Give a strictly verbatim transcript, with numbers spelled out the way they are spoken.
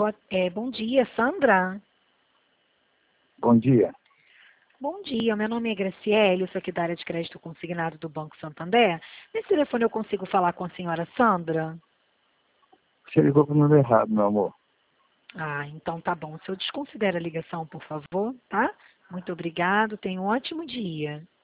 Bo- é, bom dia, Sandra. Bom dia. Bom dia, meu nome é Graciele, eu sou aqui da área de crédito consignado do Banco Santander. Nesse telefone eu consigo falar com a senhora Sandra? Você ligou para o número errado, meu amor. Ah, então tá bom. O senhor desconsidera a ligação, por favor, tá? Muito obrigado, tenha um ótimo dia.